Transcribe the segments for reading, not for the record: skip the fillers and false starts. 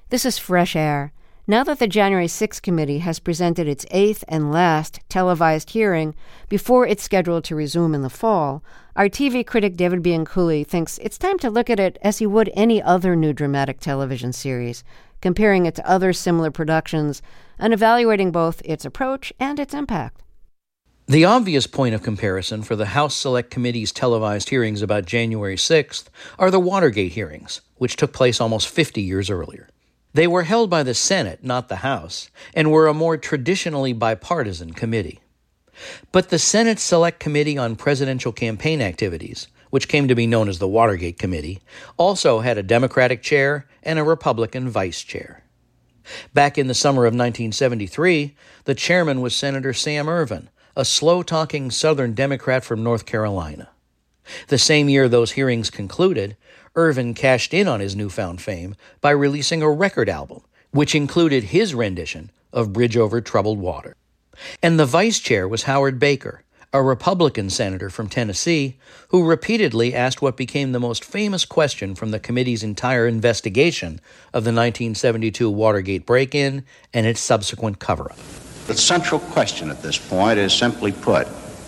This is Fresh Air. Now that the January 6th committee has presented its eighth and last televised hearing before it's scheduled to resume in the fall, our TV critic David Bianculli thinks it's time to look at it as he would any other new dramatic television series, comparing it to other similar productions and evaluating both its approach and its impact. The obvious point of comparison for the House Select Committee's televised hearings about January 6th are the Watergate hearings, which took place almost 50 years earlier. They were held by the Senate, not the House, and were a more traditionally bipartisan committee. But the Senate Select Committee on Presidential Campaign Activities, which came to be known as the Watergate Committee, also had a Democratic chair and a Republican vice chair. Back in the summer of 1973, the chairman was Senator Sam Ervin, a slow-talking Southern Democrat from North Carolina. The same year those hearings concluded, Ervin cashed in on his newfound fame by releasing a record album, which included his rendition of Bridge Over Troubled Water. And the vice chair was Howard Baker, a Republican senator from Tennessee, who repeatedly asked what became the most famous question from the committee's entire investigation of the 1972 Watergate break-in and its subsequent cover-up. The central question at this point is simply put,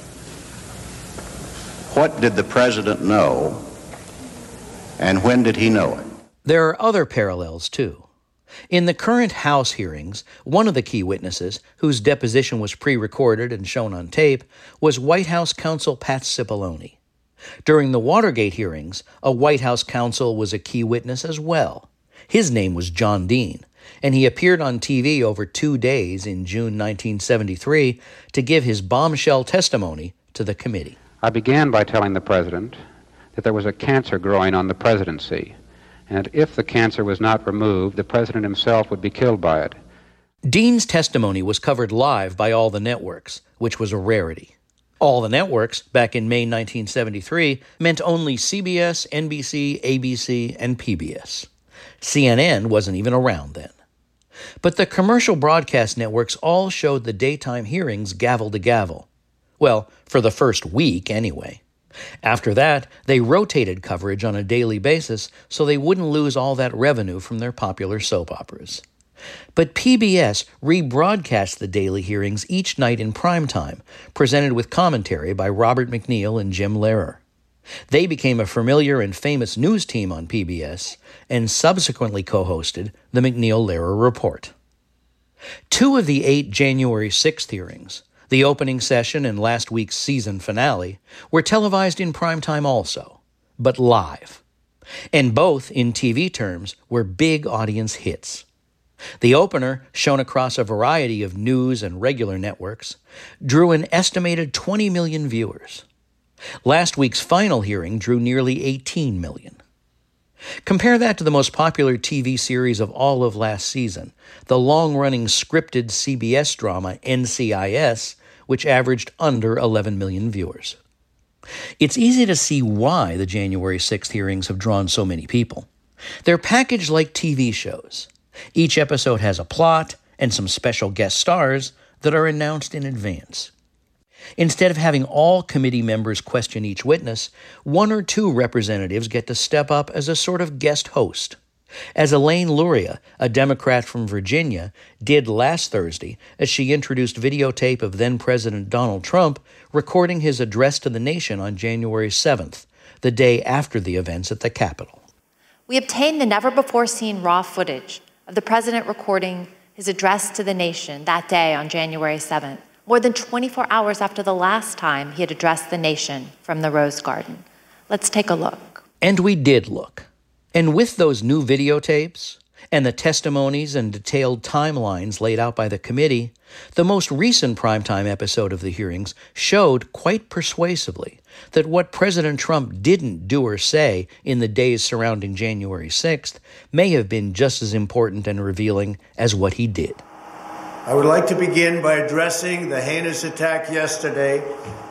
what did the president know, and when did he know it? There are other parallels, too. In the current House hearings, one of the key witnesses, whose deposition was pre-recorded and shown on tape, was White House counsel Pat Cipollone. During the Watergate hearings, a White House counsel was a key witness as well. His name was John Dean, and he appeared on TV over 2 days in June 1973 to give his bombshell testimony to the committee. I began by telling the president that there was a cancer growing on the presidency, and if the cancer was not removed, the president himself would be killed by it. Dean's testimony was covered live by all the networks, which was a rarity. All the networks, back in May 1973, meant only CBS, NBC, ABC, and PBS. CNN wasn't even around then. But the commercial broadcast networks all showed the daytime hearings gavel to gavel. Well, for the first week, anyway. After that, they rotated coverage on a daily basis so they wouldn't lose all that revenue from their popular soap operas. But PBS rebroadcast the daily hearings each night in primetime, presented with commentary by Robert McNeil and Jim Lehrer. They became a familiar and famous news team on PBS and subsequently co-hosted the McNeil-Lehrer Report. 2 of the 8 January 6th hearings, the opening session and last week's season finale, were televised in primetime also, but live. And both, in TV terms, were big audience hits. The opener, shown across a variety of news and regular networks, drew an estimated 20 million viewers. Last week's final hearing drew nearly 18 million. Compare that to the most popular TV series of all of last season, the long-running scripted CBS drama NCIS, which averaged under 11 million viewers. It's easy to see why the January 6th hearings have drawn so many people. They're packaged like TV shows. Each episode has a plot and some special guest stars that are announced in advance. Instead of having all committee members question each witness, 1 or 2 representatives get to step up as a sort of guest host. As Elaine Luria, a Democrat from Virginia, did last Thursday as she introduced videotape of then-President Donald Trump recording his address to the nation on January 7th, the day after the events at the Capitol. We obtained the never-before-seen raw footage of the president recording his address to the nation that day on January 7th, more than 24 hours after the last time he had addressed the nation from the Rose Garden. Let's take a look. And we did look. And with those new videotapes and the testimonies and detailed timelines laid out by the committee, the most recent primetime episode of the hearings showed quite persuasively that what President Trump didn't do or say in the days surrounding January 6th may have been just as important and revealing as what he did. I would like to begin by addressing the heinous attack yesterday,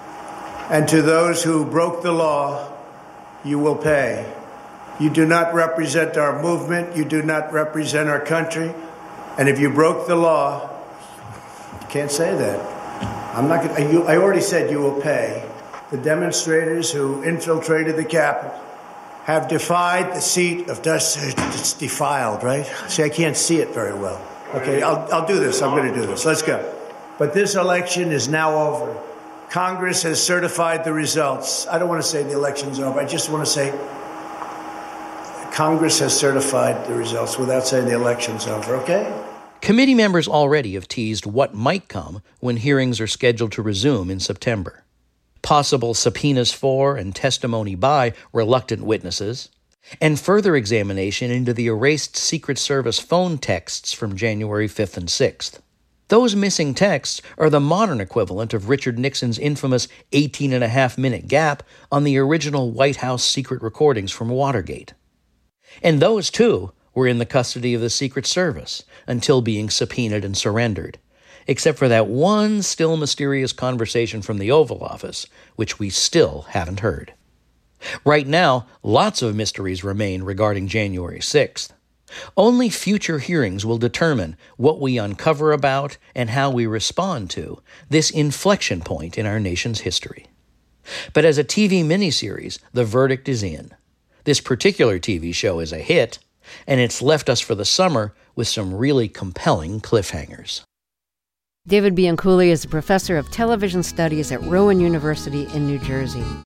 and to those who broke the law, you will pay. You do not represent our movement, you do not represent our country, and if you broke the law, you can't say that. I already said you will pay. The demonstrators who infiltrated the Capitol have defied the seat of justice. It's defiled, right? See, I can't see it very well. Okay, I'll do this. I'm going to do this. Let's go. But this election is now over. Congress has certified the results. I don't want to say the election's over. I just want to say Congress has certified the results without saying the election's over, okay? Committee members already have teased what might come when hearings are scheduled to resume in September. Possible subpoenas for and testimony by reluctant witnesses, and further examination into the erased Secret Service phone texts from January 5th and 6th. Those missing texts are the modern equivalent of Richard Nixon's infamous 18-and-a-half-minute gap on the original White House secret recordings from Watergate. And those, too, were in the custody of the Secret Service until being subpoenaed and surrendered, except for that one still mysterious conversation from the Oval Office, which we still haven't heard. Right now, lots of mysteries remain regarding January 6th. Only future hearings will determine what we uncover about and how we respond to this inflection point in our nation's history. But as a TV miniseries, the verdict is in. This particular TV show is a hit, and it's left us for the summer with some really compelling cliffhangers. David Bianculli is a professor of television studies at Rowan University in New Jersey.